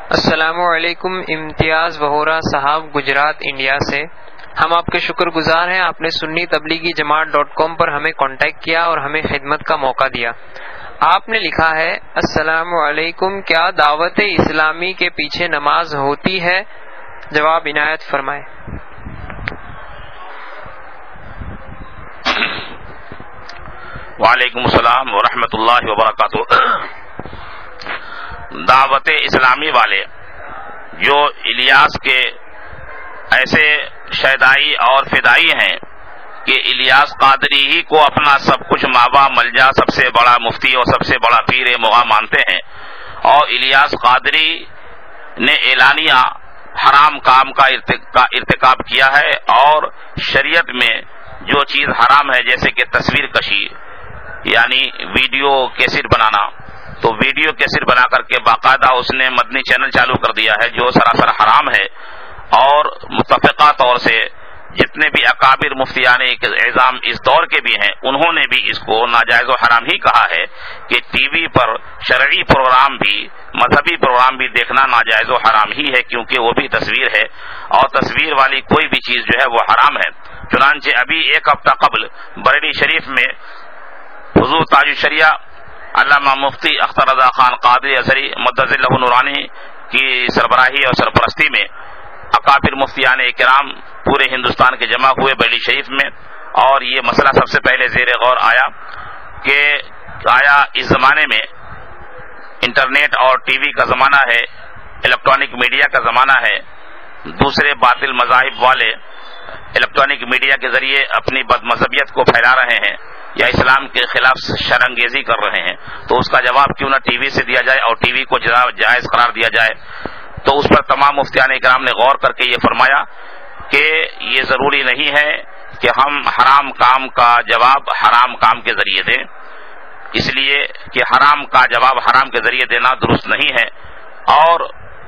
السلام علیکم، امتیاز وہورا صاحب، گجرات انڈیا سے۔ ہم آپ کے شکر گزار ہیں، آپ نے سنی تبلیغی جماعت.com پر ہمیں کانٹیکٹ کیا اور ہمیں خدمت کا موقع دیا۔ آپ نے لکھا ہے، السلام علیکم، کیا دعوت اسلامی کے پیچھے نماز ہوتی ہے؟ جواب عنایت فرمائیں۔ وعلیکم السلام ورحمۃ اللہ وبرکاتہ۔ دعوت اسلامی والے جو الیاس کے ایسے شیدائی اور فدائی ہیں کہ الیاس قادری ہی کو اپنا سب کچھ ماوا ملجا، سب سے بڑا مفتی اور سب سے بڑا پیر مغاں مانتے ہیں، اور الیاس قادری نے اعلانیہ حرام کام کا ارتکاب کیا ہے، اور شریعت میں جو چیز حرام ہے جیسے کہ تصویر کشی یعنی ویڈیو کیسٹ بنانا، تو ویڈیو کیسٹ بنا کر کے باقاعدہ اس نے مدنی چینل چالو کر دیا ہے جو سراسر حرام ہے، اور متفقہ طور سے جتنے بھی اکابر مفتیان اعظام اس دور کے بھی ہیں انہوں نے بھی اس کو ناجائز و حرام ہی کہا ہے کہ ٹی وی پر شرعی پروگرام بھی، مذہبی پروگرام بھی دیکھنا ناجائز و حرام ہی ہے، کیونکہ وہ بھی تصویر ہے، اور تصویر والی کوئی بھی چیز جو ہے وہ حرام ہے۔ چنانچہ ابھی ایک ہفتہ قبل بریلی شریف میں حضور تاج الشریعہ علامہ مفتی اختر رضا خان قادری اظہری مدظ اللہ نورانی کی سربراہی اور سرپرستی میں اکابر مفتیان کرام پورے ہندوستان کے جمع ہوئے بریلی شریف میں، اور یہ مسئلہ سب سے پہلے زیر غور آیا کہ اس زمانے میں انٹرنیٹ اور ٹی وی کا زمانہ ہے، الیکٹرانک میڈیا کا زمانہ ہے، دوسرے باطل مذاہب والے الیکٹرانک میڈیا کے ذریعے اپنی بد مذہبیت کو پھیلا رہے ہیں یا اسلام کے خلاف شرانگیزی کر رہے ہیں، تو اس کا جواب کیوں نہ ٹی وی سے دیا جائے اور ٹی وی کو جائز قرار دیا جائے۔ تو اس پر تمام مفتیان کرام نے غور کر کے یہ فرمایا کہ یہ ضروری نہیں ہے کہ ہم حرام کام کا جواب حرام کام کے ذریعے دیں، اس لیے کہ حرام کا جواب حرام کے ذریعے دینا درست نہیں ہے، اور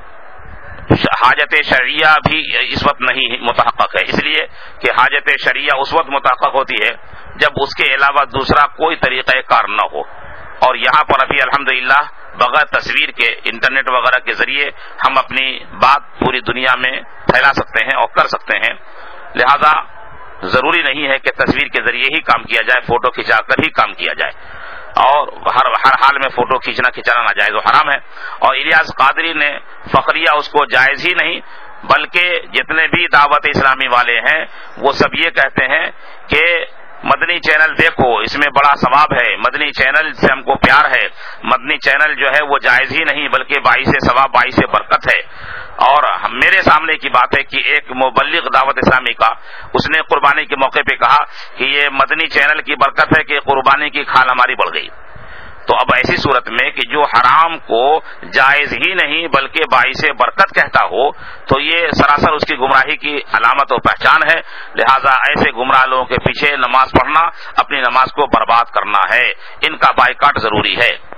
حاجت شرعیہ بھی اس وقت نہیں متحقق ہے، اس لیے کہ حاجت شرعیہ اس وقت متحقق ہوتی ہے جب اس کے علاوہ دوسرا کوئی طریقہ کار نہ ہو، اور یہاں پر ابھی الحمدللہ بغیر تصویر کے انٹرنیٹ وغیرہ کے ذریعے ہم اپنی بات پوری دنیا میں پھیلا سکتے ہیں اور کر سکتے ہیں، لہذا ضروری نہیں ہے کہ تصویر کے ذریعے ہی کام کیا جائے، فوٹو کھنچا کر ہی کام کیا جائے، اور ہر حال میں فوٹو کھینچنا ناجائز و حرام ہے۔ اور الیاس قادری نے فخریہ اس کو جائز ہی نہیں بلکہ جتنے بھی دعوت اسلامی والے ہیں وہ سب یہ کہتے ہیں کہ مدنی چینل دیکھو، اس میں بڑا ثواب ہے، مدنی چینل سے ہم کو پیار ہے، مدنی چینل جو ہے وہ جائز ہی نہیں بلکہ باعث ثواب باعث برکت ہے۔ اور میرے سامنے کی بات ہے کہ ایک مبلغ دعوت اسلامی کا اس نے قربانی کے موقع پہ کہا کہ یہ مدنی چینل کی برکت ہے کہ قربانی کی کھال ہماری بڑھ گئی۔ تو اب ایسی صورت میں کہ جو حرام کو جائز ہی نہیں بلکہ باعث برکت کہتا ہو تو یہ سراسر اس کی گمراہی کی علامت و پہچان ہے، لہذا ایسے گمراہ لوگوں کے پیچھے نماز پڑھنا اپنی نماز کو برباد کرنا ہے، ان کا بائیکاٹ ضروری ہے۔